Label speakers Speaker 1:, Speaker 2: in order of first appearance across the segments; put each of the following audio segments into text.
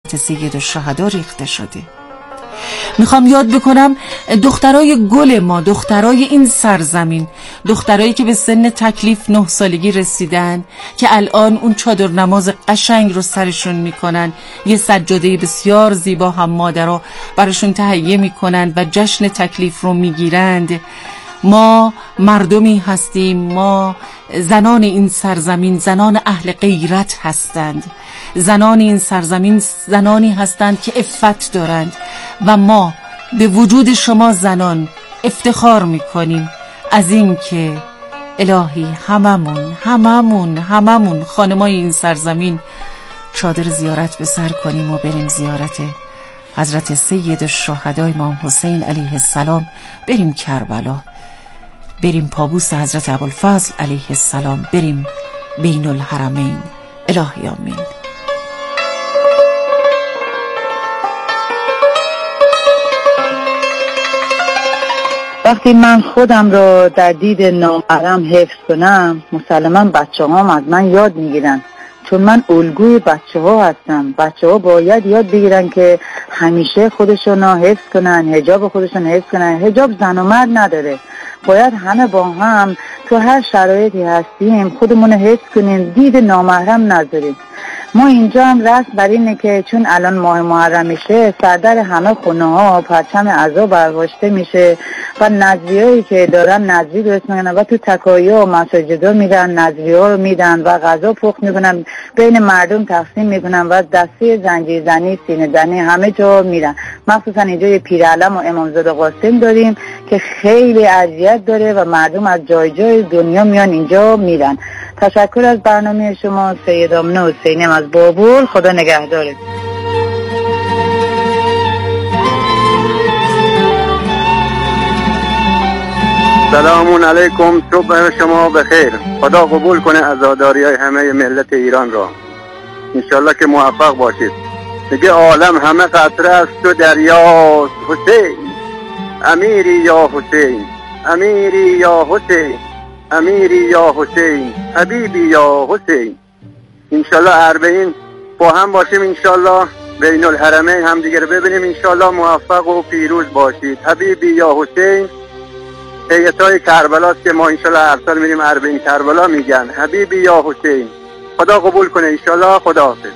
Speaker 1: سید الشهدا ریخته شده. میخوام یاد بکنم دخترای گل ما، دخترای این سرزمین، دخترایی که به سن تکلیف 9 سالگی رسیدن، که الان اون چادر نماز قشنگ رو سرشون میکنن، یه سجاده بسیار زیبا هم مادرها براشون تهیه میکنن و جشن تکلیف رو میگیرند. ما مردمی هستیم، ما زنان این سرزمین زنان اهل غیرت هستند، زنان این سرزمین زنانی هستند که عفت دارند و ما به وجود شما زنان افتخار میکنیم از این که الهی هممون خانمای این سرزمین چادر زیارت به سر کنیم و بریم زیارت حضرت سید الشهدا امام حسین علیه السلام، بریم کربلا، بریم پابوس حضرت ابوالفضل علیه السلام، بریم بین الحرمین. الهی آمین.
Speaker 2: وقتی من خودم رو در دید نامحرم حفظ کنم، مسلما بچه هم از من یاد میگیرن، چون من الگوی بچه ها هستم. بچه ها باید یاد بگیرن که همیشه خودشون رو حفظ کنن، حجاب خودشون حفظ کنن. حجاب زن و مرد نداره، باید همه با هم تو هر شرایطی هستیم خودمون رو حفظ کنیم، دید نامحرم نذاریم. ما اینجا هم رسم بر اینه که چون الان ماه محرم میشه، سردر همه خونه ها پرچم عزا برداشته میشه و نذریهایی که دارن نذری درست میکنن و تو تکایا و مساجدا میرن نذریه ها رو میدن و غذا پخت میکنن، بین مردم تقسیم میکنن و دسته زنجیر زنی، سینه زنی همه جا میرن. مخصوصا اینجا یه پیرعلم و امامزاده قاسم داریم که خیلی اذیت داره و مردم از جای جای دنیا میان اینجا میرن. تشکر از برنامه شما. سید آمنه حسینیم از بابل. خدا نگهداره.
Speaker 3: سلام علیکم، صبح شما بخیر. خدا قبول کنه عزاداری های همه ملت ایران را، انشالله که موفق باشید. دیگه عالم همه قطره است و دریاست. حسین امیری یا حسین، امیری یا حسین، امیری یا حسین، حبیبی یا حسین. انشالله اربعین با هم باشیم، انشالله بین الحرمین هم دیگر ببینیم، انشالله موفق و پیروز باشید. حبیبی یا حسین. هیئتای کربلاست که ما انشالله هر سال میریم اربعین کربلا میگن حبیبی یا حسین. خدا قبول کنه انشالله. خدا حافظ.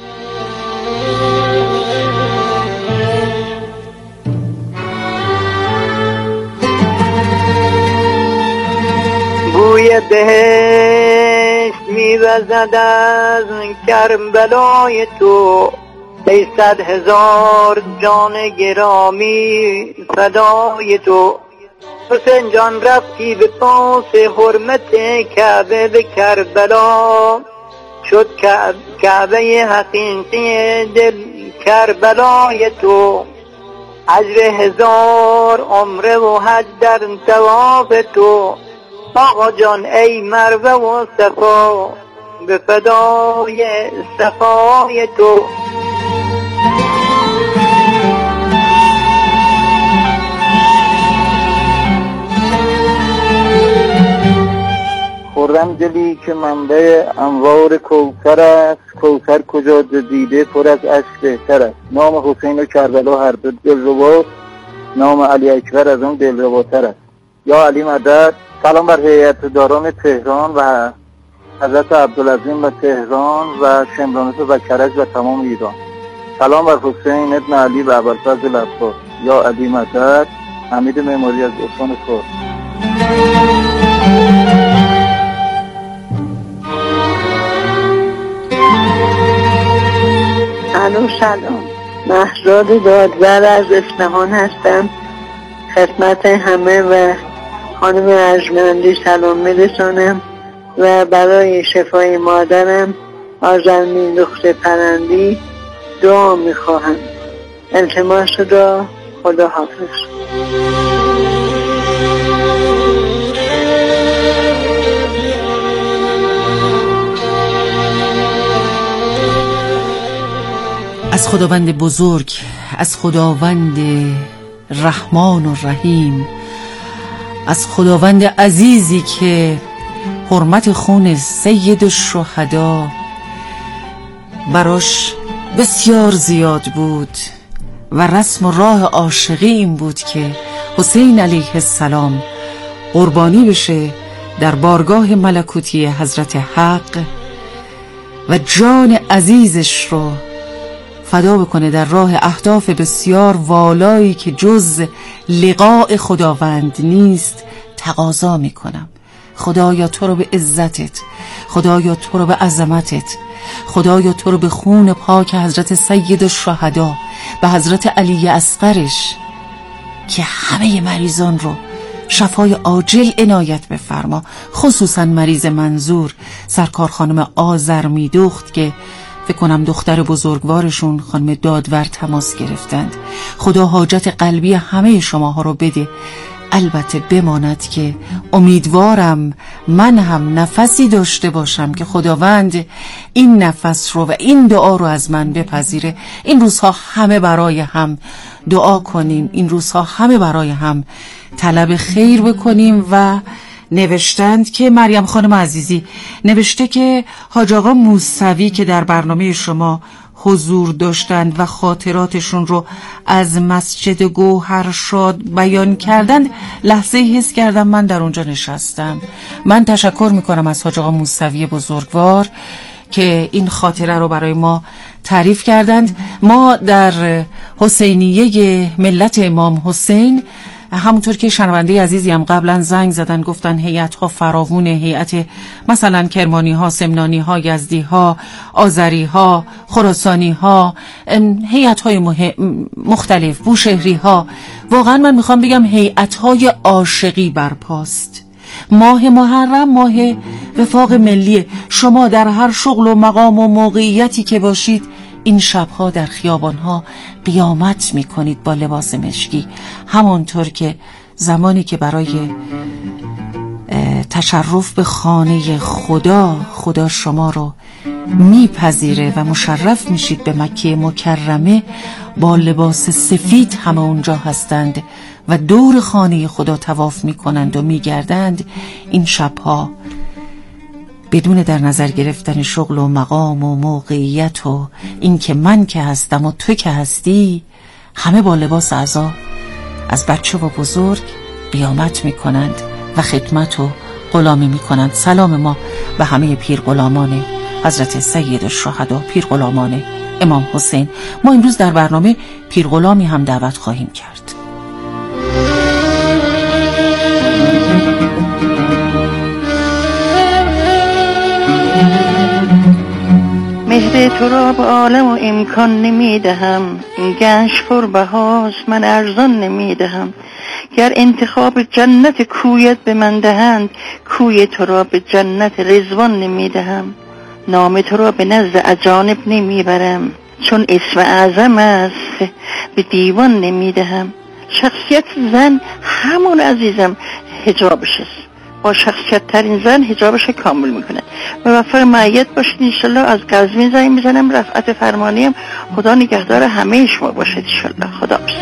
Speaker 4: بوی بهشت میوزد از کربلای تو، ای 100,000 جان گرامی فدای تو. حسین جان رفتی به پاس حرمت کعبه به کربلا، شد کعبه حقیقی دل کربلای تو. اجر 1000 عمره و حج در ثواب تو. آقا جان ای مروه و صفا، به فدای صفای تو.
Speaker 5: خورم دلی که منبع انوار کوثر است، کوثر کجا دیده پر از اشک بهتر است. نام حسین و کربلا هر دو دلرباست، نام علی اکبر از اون دلرباتر است. یا علی مدد. سلام بر هیئت داران تهران و حضرت عبدالعظیم و تهران و شمرانت و کرج و تمام ایران. سلام بر حسین ابن علی و ابوالفضل عباس. یا علی مدد. حمید معماری از استان فارس.
Speaker 6: سلام، مهرزاد دادور از اصفهان هستم. خدمت همه و خانم ارجمندی سلام میرسانم و برای شفای مادرم آذرمین دختر پرندی دعا میخواهم. التماس را. خدا حافظ.
Speaker 1: از خداوند بزرگ، از خداوند رحمان و رحیم، از خداوند عزیزی که حرمت خون سید الشهدا براش بسیار زیاد بود و رسم و راه عاشقی این بود که حسین علیه السلام قربانی بشه در بارگاه ملکوتی حضرت حق و جان عزیزش رو فدا بکنه در راه اهداف بسیار والایی که جز لقاء خداوند نیست. تقاضا میکنم خدایا تو رو به عزتت، خدایا تو رو به عظمتت، خدایا تو رو به خون پاک حضرت سید الشهدا، به حضرت علی اصغرش که همه مریضان رو شفای عاجل عنایت بفرما، خصوصا مریض منظور سرکار خانم آذرمیدخت که فکر کنم دختر بزرگوارشون خانم دادور تماس گرفتند. خدا حاجت قلبی همه شماها رو بده. البته بماند که امیدوارم من هم نفسی داشته باشم که خداوند این نفس رو و این دعا رو از من بپذیره. این روزها همه برای هم دعا کنیم، این روزها همه برای هم طلب خیر بکنیم. و نوشتند که مریم خانم عزیزی نوشته که حاج آقا موسوی که در برنامه شما حضور داشتند و خاطراتشون رو از مسجد گوهرشاد بیان کردند، لحظه حس کردم من در اونجا نشستم. من تشکر میکنم از حاج آقا موسوی بزرگوار که این خاطره رو برای ما تعریف کردند. ما در حسینیه ملت امام حسین همونطور که شنونده عزیزی هم قبلا زنگ زدن گفتن هیئت ها فراوونه، هیئت مثلا کرمانی ها، سمنانی ها، یزدی ها، آذری ها، خراسانی ها، هیئت های مختلف، بوشهری ها. واقعا من میخوام بگم هیئت های عاشقی برپاست. ماه محرم ماه وفاق ملیه. شما در هر شغل و مقام و موقعیتی که باشید این شبها در خیابانها قیامت میکنید با لباس مشکی، همانطور که زمانی که برای تشرف به خانه خدا شما رو میپذیره و مشرف میشید به مکه مکرمه، با لباس سفید همه اونجا هستند و دور خانه خدا طواف میکنند و میگردند. این شبها بدون در نظر گرفتن شغل و مقام و موقعیت و این که من که هستم و تو که هستی، همه با لباس عزا از بچه و بزرگ قیامت میکنند و خدمت و غلامی میکنند. سلام ما به همه پیر غلامان حضرت سید الشهدا، پیر غلامان امام حسین. ما امروز در برنامه پیر غلامی هم دعوت خواهیم کرد.
Speaker 6: مهر تو را به عالم و امکان نمیدهم، این گنج پربهاست من ارزان نمیدهم. گر انتخاب جنت کویت به من دهند، کوی تو را به جنت رضوان نمیدهم. نام تو را به نزد اجانب نمیبرم، چون اسم اعظم است به دیوان نمیدهم. شخصیت زن همون عزیزم حجابش است، با شخصیت ترین زن حجابش کامل میکنه. موفق معید باشید انشالله. از قزوین زنگ میزنم، رفعت فرمانیم. خدا نگهدار همه شما باشید انشالله. خدا باشید.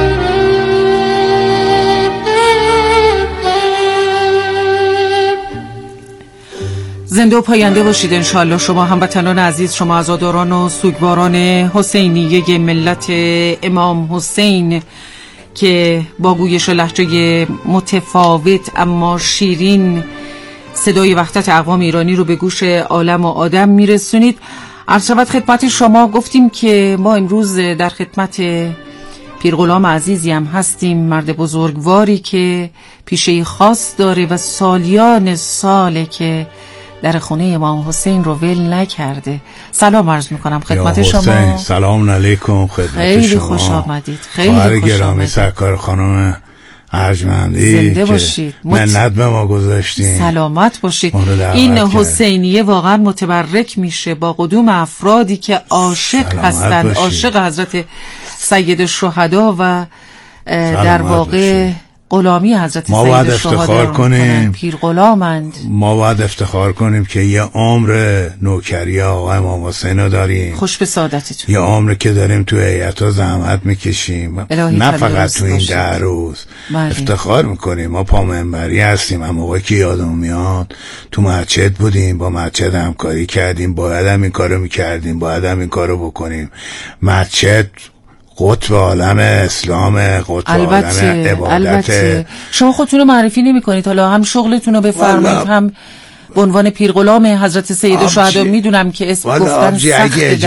Speaker 1: زنده و پاینده باشید انشالله شما هموطنان عزیز، شما عزاداران و سوگواران حسینیه ملت امام حسین که با گویش و لهجه متفاوت اما شیرین صدای وحدت اقوام ایرانی رو به گوش عالم و آدم میرسونید. عرض شود خدمت شما، گفتیم که ما امروز در خدمت پیر غلام عزیزی هم هستیم، مرد بزرگواری که پیشه خاص داره و سالیان ساله که در خونه امام حسین رو ول نکرده. سلام عرض میکنم خدمت شما.
Speaker 7: سلام علیکم خدمت
Speaker 1: خیلی
Speaker 7: شما.
Speaker 1: خوش آمدید. خیلی خوش
Speaker 7: گرامی
Speaker 1: آمدید.
Speaker 7: سرکار خانم ارجمندی،
Speaker 1: زنده باشید.
Speaker 7: منت به ما گذاشتین.
Speaker 1: سلامت باشید. این حسینیه واقعا متبرک میشه با قدوم افرادی که عاشق هستند، عاشق حضرت سید الشهدا و در واقع غلامی حضرت
Speaker 7: ما
Speaker 1: سید
Speaker 7: باید
Speaker 1: الشهدا
Speaker 7: افتخار کنیم،
Speaker 1: پیر غلامند.
Speaker 7: ما باید افتخار کنیم که یه عمر نوکری آقا امام حسین رو داریم.
Speaker 1: خوش به سعادتتون.
Speaker 7: یه عمر که داریم تو هیئت‌ها زحمت میکشیم، نه فقط تو این 10 روز. افتخار میکنیم. ما پا منبری هستیم. هم موقعی که یادم میاد تو مسجد بودیم، با مسجد همکاری کردیم، باید هم این کارو میکردیم، باید هم این کارو بکنیم. مسجد قطب عالم اسلام، قطب عالم عبادت.
Speaker 1: البته شما خودتون رو معرفی نمی کنید، حالا هم شغلتون رو بفرمایید، هم به عنوان پیر غلام حضرت سید الشهدا. میدونم که اسم گفتن سخته.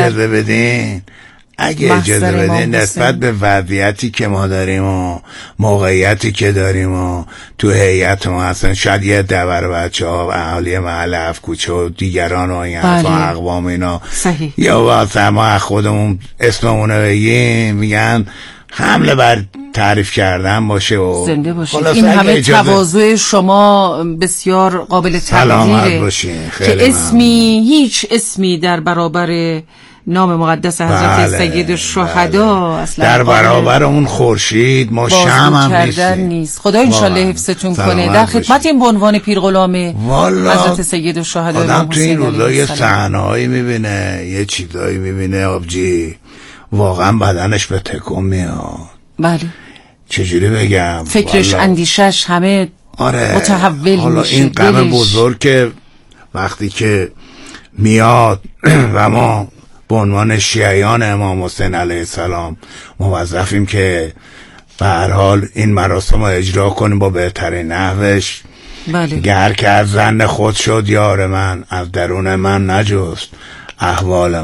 Speaker 7: اگه اجازه بدین نسبت به وضعیتی که ما داریم و موقعیتی که داریم و تو هیئت ما هستن، شاید یه دور بچه ها و اهالی محل هفت‌کوچه و دیگران و این اقوام اینا
Speaker 1: صحیح.
Speaker 7: یا واسه ما خودمون اسممونه بگیم میگن حمله بر تعریف کردن باشه و
Speaker 1: زنده باشید. این همه تواضع شما بسیار قابل تقدیره که اسمی، هیچ اسمی در برابر نام مقدس حضرت سید الشهدا اصلا
Speaker 7: در برابر اون خورشید ما شمع هم
Speaker 1: نیست. خدا انشالله حفظتون کنه. در خدمت این به عنوان پیر غلام حضرت سید الشهدا.
Speaker 7: آدم تو این روزا یه صحنه‌هایی میبینه، یه چیزایی میبینه آبجی واقعا بدنش به تکون میاد.
Speaker 1: بله.
Speaker 7: چجوری بگم،
Speaker 1: فکرش اندیشش همه متحول
Speaker 7: حالا
Speaker 1: میشه.
Speaker 7: این غم بزرگ که وقتی که میاد و ما به عنوان شیعیان امام حسین علیه السلام موظفیم که به هر حال این مراسم رو اجرا کنیم با بهترین نحوش.
Speaker 1: بله.
Speaker 7: گر که از زن خود شد یار من، از درون من نجست احوال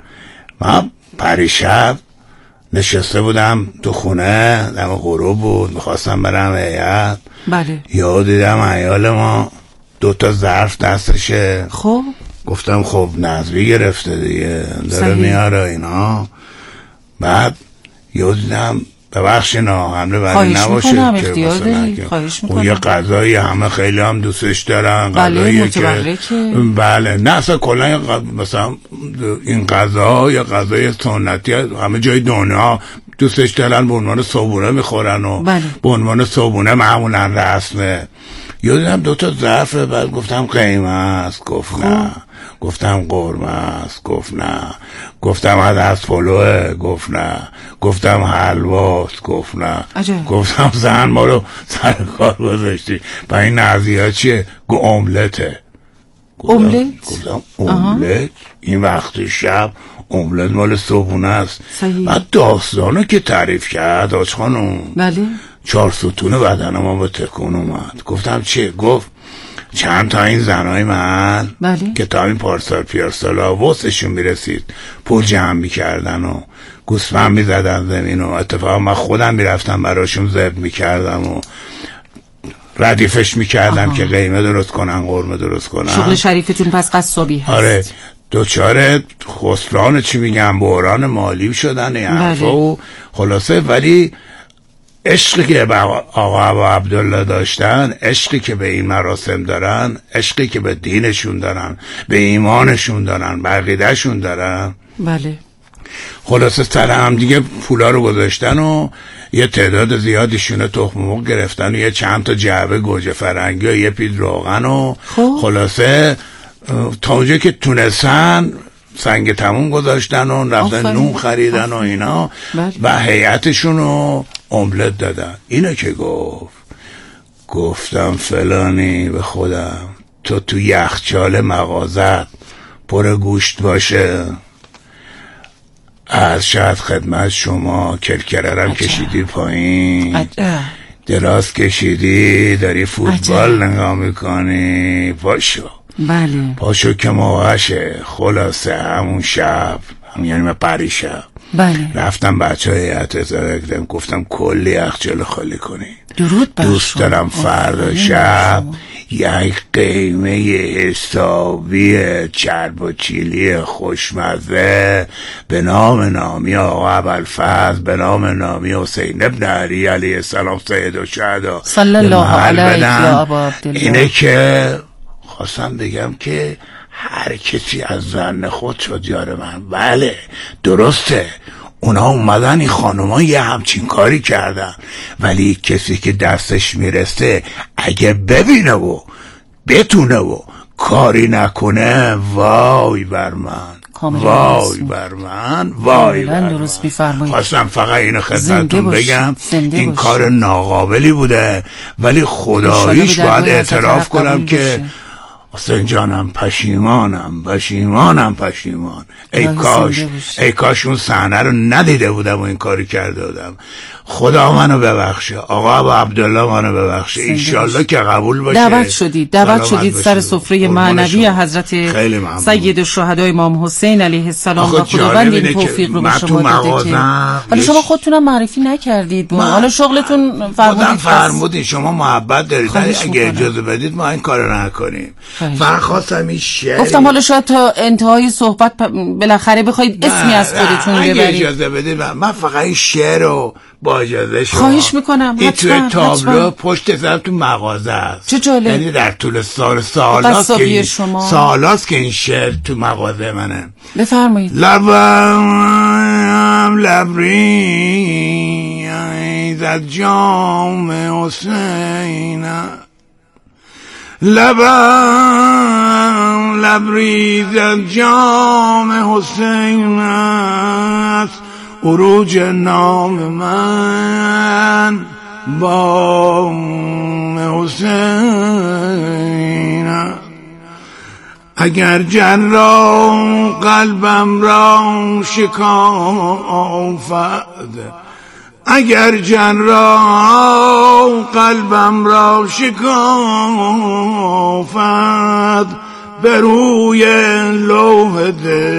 Speaker 7: من پریشب نشسته بودم تو خونه، دم غروب بود، میخواستم برم هیئت.
Speaker 1: بله.
Speaker 7: یا دیدم عیال ما 2 ظرف دستشه.
Speaker 1: خب
Speaker 7: گفتم خب نظری گرفته دیگه، داره میاره اینا. بعد یا دیدم ببخشینا حمله بری نباشه که اون یه غذایی همه خیلی هم دوستش دارن، غذاییه که بله نه اصلا کلا مثلا این غذا یا غذای سنتی همه جای دنیا دوستش دارن، به عنوان صبحونه میخورن و به عنوان صبحونه معمولا رسمه. یادم 2 ظرف. بعد گفتم قیمه است، گفت نه. گفتم قرمه است، گفت نه. گفتم عدس پلوه، گفت نه. گفتم حلواست، گفت نه. گفتم زن ما رو سر کار گذاشتی. با این نظریه چیه؟ املته.
Speaker 1: املت؟
Speaker 7: گفتم املت؟ این وقت شب املت مال صبحونه است. بعد داستانو که تعریف کرد آج خانم،
Speaker 1: بله
Speaker 7: 4 ستون بدن ما به تکون اومد. گفتم چه؟ گفت چند تا این زنای محل که تا این پارسال پیارسالا وسطشون میرسید پول جمع میکردن و گوسفند میزدن زمین و اتفاقا من خودم میرفتم براشون ذبح میکردم و ردیفش میکردم که قیمه درست کنن، قرمه درست کنن.
Speaker 1: شغل شریفتون پس قصابی هست.
Speaker 7: آره دوچاره خسران چی میگم بحران مالی شدن این حرفا و خلاصه. ولی عشقی که به آقا عبدالله داشتن، عشقی که به این مراسم دارن، عشقی که به دینشون دارن، به ایمانشون دارن، به عقیدهشون دارن،
Speaker 1: بله
Speaker 7: خلاصه سر هم دیگه پولا رو گذاشتن و یه تعداد زیادیشونه تخم مرغ گرفتن و یه چند تا جعبه گوجه فرنگی و یه پید روغن و خلاصه تا اونجا که تونستن سنگ تموم گذاشتن و رفتن نون خریدن و اینا و هیئتشون رو املت دادن. اینو که گفتم فلانی به خودم تو یخچال مغازت پر گوشت باشه، از شاید خدمت شما کرکررم کشیدی پایین، دراز کشیدی، داری فوتبال نگاه میکنی، پاشو که موقعشه. خلاصه همون شب یعنی من پریشب رفتم بچه های هیئت گفتم کلی یخچال خالی کنی. دوست دارم فردا شب یک قیمه حسابی چرب و چیلی خوشمزه به نام نامی آقا ابوالفضل، به نام نامی حسین ابن علی علیه السلام سید الشهدا
Speaker 1: صلی الله علیه یا ابا عبدالله.
Speaker 7: اینه که خواستم بگم که هر کسی از زن خود شد یار من. بله درسته اونا اومدن این خانوما یه همچین کاری کردن، ولی کسی که دستش میرسه اگه ببینه و بتونه و کاری نکنه، وای بر من، وای بر من، وای بر من.
Speaker 1: درست می‌فرمایید.
Speaker 7: خواستم فقط اینو خدمتتون بگم، این کار ناقابلی بوده، ولی خداییش باید اعتراف کنم که حسین جانم پشیمانم. ای کاش اون صحنه رو ندیده بودم و این کاری کرده بودم. خدا منو ببخشه، آقا عبدالله منو بخشه، انشالله که قبول باشه.
Speaker 1: دعوت شدید سر سفره معنوی حضرت سید الشهداء امام حسین علیه السلام و خداوند این توفیق رو به شما داده که حالا شما خودتونم معرفی نکردید، حالا شغلتون
Speaker 7: فرمودید شما محبت دارید، اگه اجازه بدید ما این کارو نکنیم. فقط خواستم این شعر
Speaker 1: گفتم حالا شاید تا انتهای صحبت بالاخره بخواید اسمی از خودتون ببرید.
Speaker 7: اگه اجازه بدید من فقط این شعر رو با اجازه شما
Speaker 1: خواهش میکنم.
Speaker 7: این توی تابلو پشت سر تو مغازه است.
Speaker 1: چه جالب.
Speaker 7: یعنی در طول سالاست که این شعر تو مغازه منه.
Speaker 1: بفرمایید.
Speaker 7: لبریز از جام حسین، لبریز از جام حسین است، عروج نام من بام حسین. اگر جرا قلبم را شکافد، اگر جرا قلبم را شکافد، به روی لوح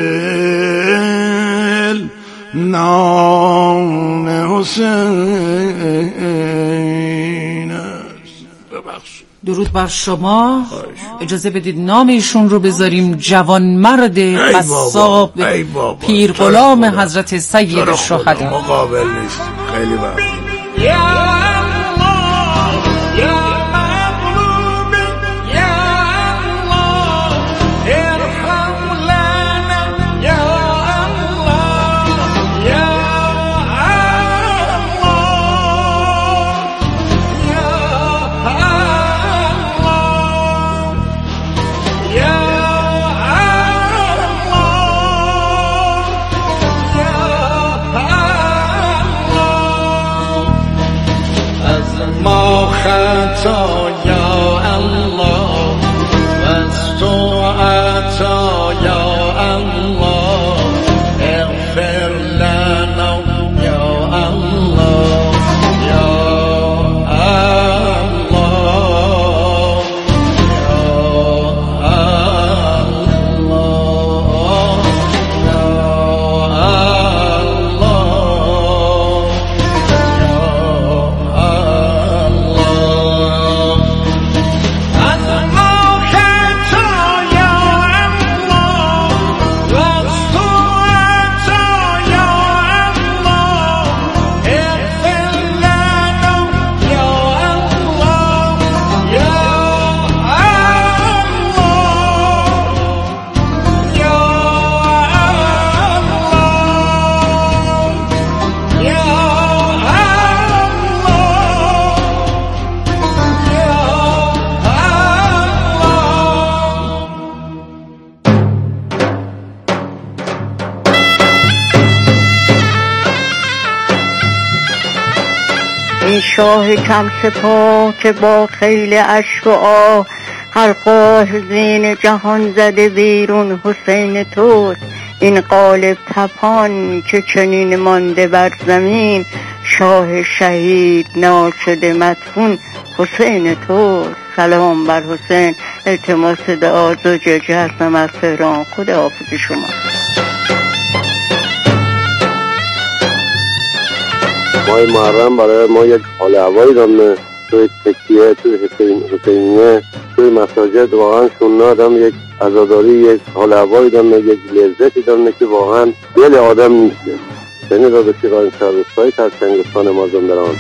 Speaker 7: دل نام حسین است.
Speaker 1: درود بر شما. اجازه بدید نام ایشون رو بذاریم جوانمرد قصاب پیر غلام حضرت سید الشهداء.
Speaker 7: مقابل نیست. خیلی ممنون.
Speaker 6: شاه کم سپاه که با خیل اشک و آه هر قاه زین جهان زده بیرون حسین توست. این قالب تپان که چنین مانده بر زمین، شاه شهید ناشده مدفون حسین توست. سلام بر حسین. التماس دعا زوجه هستم از تهران. خدا حافظ شما.
Speaker 3: ماه محرم برای ما یک حال هوایی داره، توی تکیه، توی حسینیه، توی مساجد واقعا سنت آدم یک عزاداری، یک حال هوایی داره، یک لذتی داره که واقعا دل آدم نیسته. یعنی داده شیران سررسایی تا چنگستان مازندران.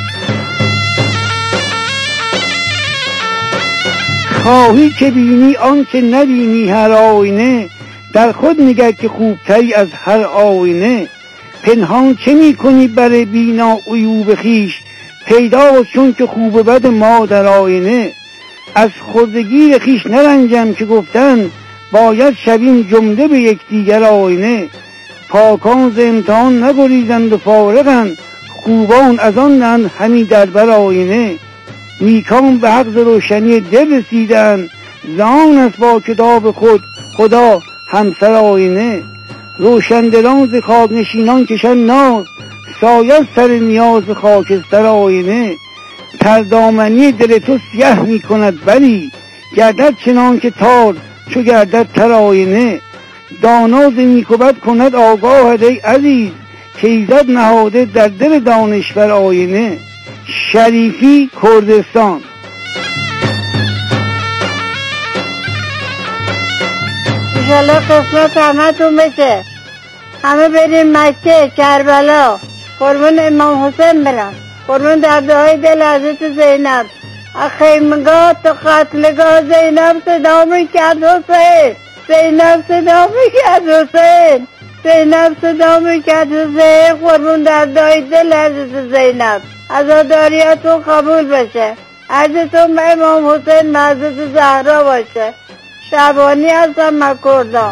Speaker 8: خواهی که بینی آن که نبینی هر آینه، در خود نگر که خوبتری از هر آینه. پنهان چه می کنی بر بینا عیوب خیش؟ پیداست چون که خوب بد ما در آینه. از خردگیر خیش نرنجم که گفتن باید شویم جمله به یکدیگر آینه. پاکان ز امتحان نگریزند و فارغند، خوبان از آن نند همی در بر آینه. نیکان به حق ز روشنی دل رسیدند، زان است با کتاب خود خدا همسر آینه. روشندلان ز خاک نشینان کشن ناز، سایه سر نیاز خاکستر آینه. تردامنی دل تو سیه می کند بلی، گردد چنان که تار چو گردد تر آینه. دانا ز نیک و بد کند آگاه ای عزیز، که ایزد نهاده در دل دانشور آینه. شریفی، کردستان.
Speaker 9: انشالله قسمت همه تون بشه، همه بریم مکه، کربلا، قربون امام حسین برم، قربون دردهای دل حضرت زینب. خیمگاه تو قتلگاه زینب صدا میکرد حسین، زینب صدا میکرد حسین، زینب صدا میکرد حسین. قربون دردهای دل حضرت زینب. عزاداریاتون قبول بشه، عرضتون به امام حسین حضرت زهرا باشه. شعبانی هستم من کردان.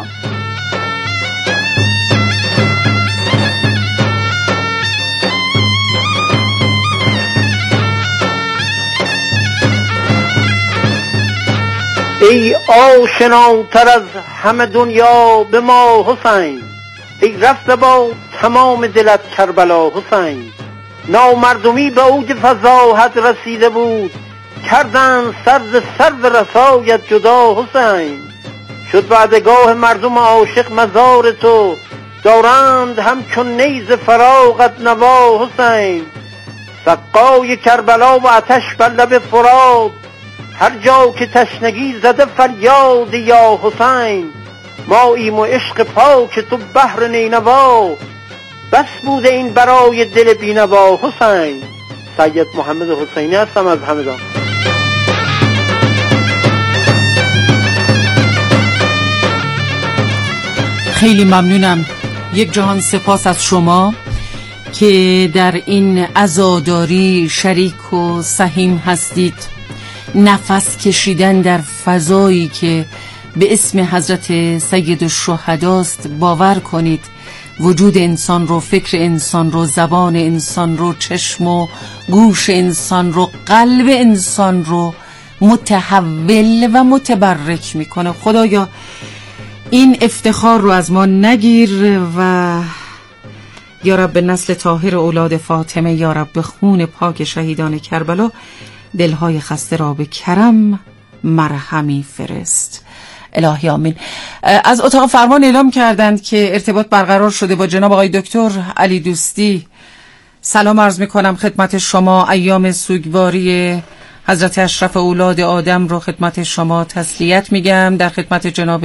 Speaker 4: ای آشناتر از همه دنیا به ما حسین، ای رفته با تمام دلت کربلا حسین. نامردمی به اوج فضاحت رسیده بود، کردن سر به رسایت جدا حسین. شد وعدگاه مردم عاشق مزار تو، دارند همچون نیز فراغت نوا حسین. سقای کربلا و آتش بر لب فرات، هر جا که تشنگی زده فریاد یا حسین. ماییم و عشق پاک تو بحر نینوا، بس بوده این برای دل بینوا حسین. سید محمد حسینی هستم از همدان.
Speaker 1: خیلی ممنونم. یک جهان سپاس از شما که در این عزاداری شریک و سهیم هستید. نفس کشیدن در فضایی که به اسم حضرت سید الشهداست. باور کنید وجود انسان رو، فکر انسان رو، زبان انسان رو، چشم و گوش انسان رو، قلب انسان رو متحول و متبرک میکنه. خدایا این افتخار رو از ما نگیر و یا رب نسل طاهر اولاد فاطمه، یا رب خون پاک شهیدان کربلا دلهای خسته را به کرم مرهمی فرست. الهی آمین. از اتاق فرمان اعلام کردند که ارتباط برقرار شده با جناب آقای دکتر علی دوستی. سلام عرض میکنم خدمت شما. ایام سوگواری حضرت اشرف اولاد آدم رو خدمت شما تسلیت میگم. در خدمت جناب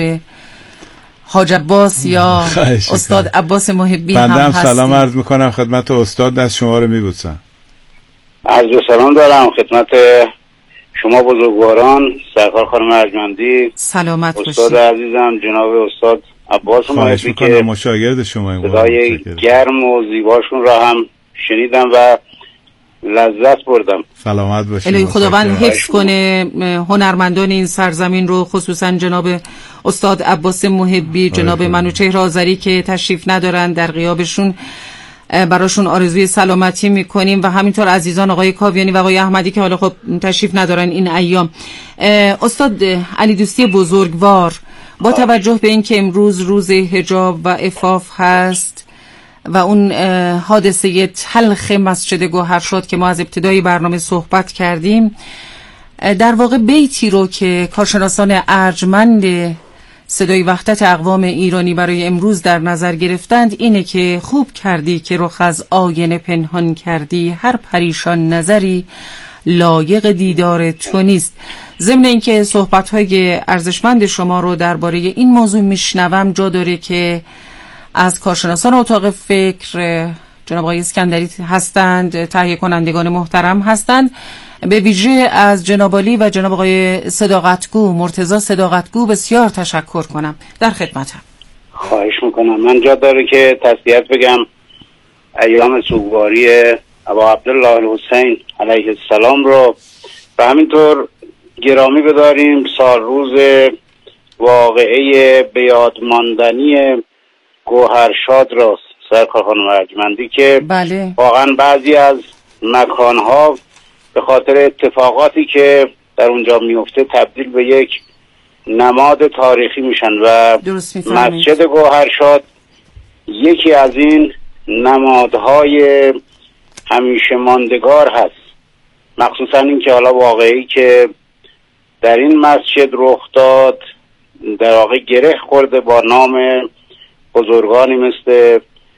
Speaker 1: حاج عباس یا استاد عباس محبی هم هستیم.
Speaker 7: سلام عرض میکنم خدمت استاد، دست شما رو میبوسم.
Speaker 5: عرض سلام دارم خدمت شما بزرگواران، سرکار خانم ارجمندی،
Speaker 1: سلامت باشید.
Speaker 5: استاد عزیزم جناب استاد عباس محبی که
Speaker 7: مشاگرد شما
Speaker 5: صدای گرم و زیباشون را هم شنیدم و لذت بردم.
Speaker 7: سلامت باشید.
Speaker 1: الهی خداوند حفظ کنه هنرمندان این سرزمین رو، خصوصا جناب استاد عباس محبی، جناب منوچهر آذری که تشریف ندارن، در غیابشون براشون آرزوی سلامتی میکنیم و همینطور عزیزان آقای کاویانی و آقای احمدی که حالا خب تشریف ندارن این ایام. استاد علی دوستی بزرگوار، با توجه به این که امروز روز حجاب و عفاف هست و اون حادثه تلخ مسجد گوهرشاد که ما از ابتدای برنامه صحبت کردیم، در واقع بیتی رو که کارشناسان ارجمند صدای وحدت اقوام ایرانی برای امروز در نظر گرفتند اینه که خوب کردی که رخ از آینه پنهان کردی، هر پریشان نظری لایق دیدار تو نیست. ضمن اینکه صحبت‌های ارزشمند شما رو درباره این موضوع میشنوم، جا داره که از کارشناسان اتاق فکر جناب آقای اسکندری هستند، تهیه کنندگان محترم هستند، به ویژه از جناب علی و جناب آقای صداقتگو، مرتضی صداقتگو بسیار تشکر کنم. در خدمتم.
Speaker 5: خواهش میکنم. من جا داره که تسلیت بگم
Speaker 10: ایام سوگواری ابا عبدالله الحسین علیه السلام رو و همینطور گرامی بداریم سال روز واقعه بیادماندنی گوهرشاد را سرکار خانم ارجمندی که
Speaker 1: بله.
Speaker 10: واقعا بعضی از مکانها به خاطر اتفاقاتی که در اونجا میفته تبدیل به یک نماد تاریخی میشن و مسجد گوهرشاد یکی از این نمادهای همیشه ماندگار هست، مخصوصا این که حالا واقعی که در این مسجد رخ داد در واقع گره خورده با نام بزرگانی مثل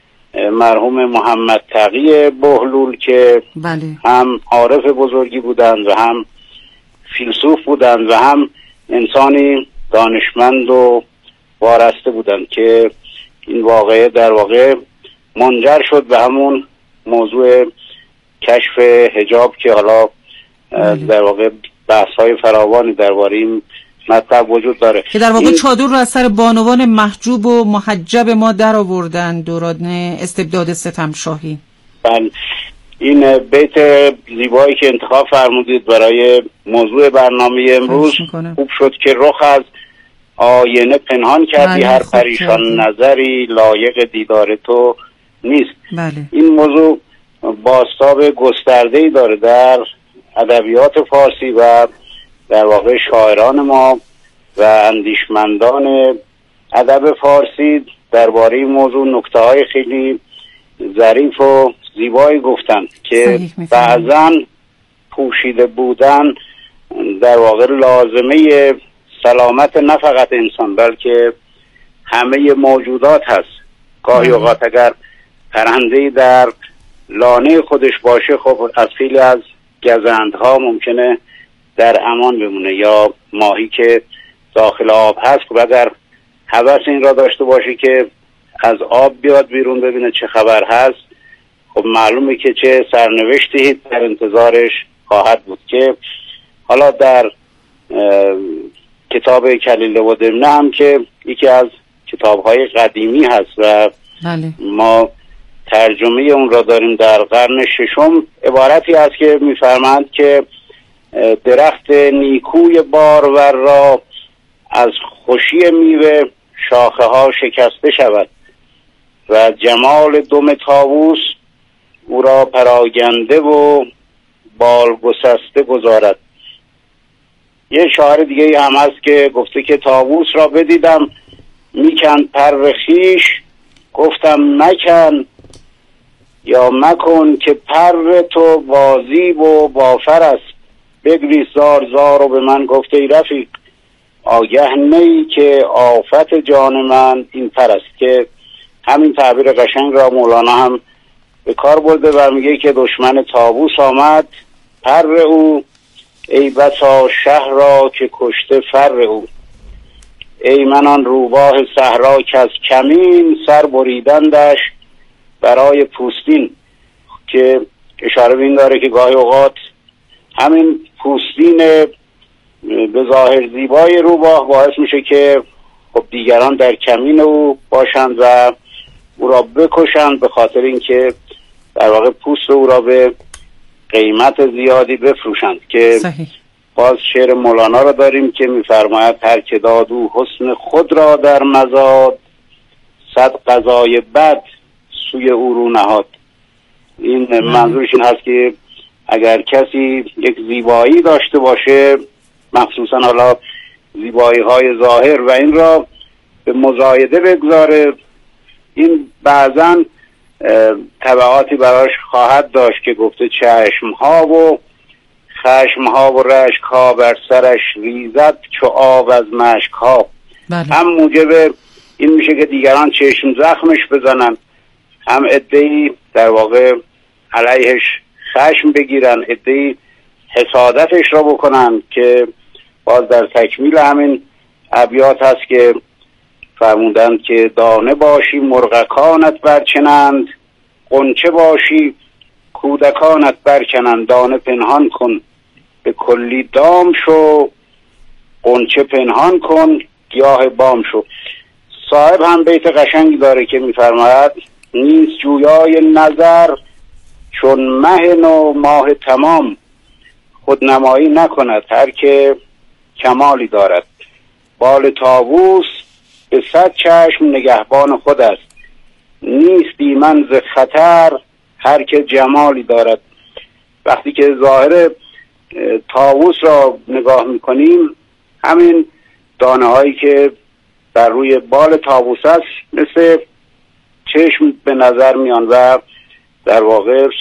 Speaker 10: مرحوم محمد تقی بهلول که
Speaker 1: بله.
Speaker 10: هم عارف بزرگی بودند و هم فیلسوف بودند و هم انسانی دانشمند و وارسته بودند که این واقعه در واقع منجر شد به همون موضوع کشف حجاب که حالا در واقع بحث‌های فراوانی درباره این مطلب وجود داره
Speaker 1: که در واقع چادر رو از سر بانوان محجوب و محجب ما در آوردن دوران استبداد ستمشاهی.
Speaker 10: بله، این بیت زیبایی که انتخاب فرمودید برای موضوع برنامه امروز خوب شد که رخ از آینه پنهان کردی،
Speaker 1: بله،
Speaker 10: هر پریشان نظری لایق دیدار تو نیست.
Speaker 1: بله.
Speaker 10: این موضوع بازتاب گسترده‌ای داره در ادبیات فارسی و در واقع شاعران ما و اندیشمندان ادب فارسی درباره این موضوع نکته‌های خیلی ظریف و زیبایی گفتن که بعضاً پوشیده بودن در واقع لازمه سلامت نه فقط انسان بلکه همه موجودات هست. گاهی اوقات اگر پرنده‌ای در لانه خودش باشه خب از خیلی از گزندها ممکنه در امان بمونه، یا ماهی که داخل آب هست و اگر هوس این را داشته باشه که از آب بیاد بیرون ببینه چه خبر هست خب معلومه که چه سرنوشتی در انتظارش خواهد بود. که حالا در کتاب کلیله و دمنه هم که یکی از کتاب‌های قدیمی هست و
Speaker 1: بله.
Speaker 10: ما ترجمه اون را داریم در قرن ششم، عبارتی است که می‌فرمایند که درخت نیکوی بارور را از خوشی میوه شاخه ها شکسته شود و جمال دم طاووس او را پراگنده و بال گسسته گذارد. یه شاعر دیگه هم هست که گفته که طاووس را بدیدم میکن پر خویش، گفتم مکن یا مکن که پر تو بازیب و بافر است. بگریست زار زار و به من گفته ای رفیق آگه نی که آفت جان من این پر است. که همین تعبیر قشنگ را مولانا هم به کار برده و میگه که دشمن طاووس آمد پر او، ای بسا شهر را که کشته فر او. ای من آن روباه صحرا که از کمین سر بریدندش برای پوستین. که اشاره به این داره که گاهی اوقات همین پوستین به ظاهر زیبای روباه باعث میشه که خب دیگران در کمین او باشند و او را بکشند به خاطر اینکه در واقع پوست او را به قیمت زیادی بفروشند. که
Speaker 1: صحیح.
Speaker 10: باز شعر مولانا را داریم که میفرماید هر که داد او حسن خود را در مزاد، صد قضای بد سوی او رو نهاد. این منظورش این هست که اگر کسی یک زیبایی داشته باشه، مخصوصا حالا زیبایی های ظاهر، و این را به مزایده بگذاره، این بعضا تبعاتی براش خواهد داشت که گفته چشمها و خشمها و رشکها بر سرش ریزد چو آب از مشکها. هم موجب این میشه که دیگران چشم زخمش بزنن، هم عده‌ای در واقع علیهش خشم بگیرن، عده‌ای حسادتش را بکنن. که باز در تکمیل همین ابیات هست که فرمودند که دانه باشی مرغکانت برچنند، غنچه باشی کودکانت برکنند. دانه پنهان کن به کلی دام شو، غنچه پنهان کن گیاه بام شو. صاحب هم بیت قشنگی داره که میفرماید نیست جویای نظر، چون مه نو ماه تمام. خودنمایی نکند هر که کمالی دارد، بال طاووس به 100 چشم نگهبان خود است. نیست ایمن ز خطر هر که جمالی دارد. وقتی که ظاهر طاووس را نگاه میکنیم، همین دانه هایی که در روی بال طاووس است مثل چشم به نظر میان و در واقع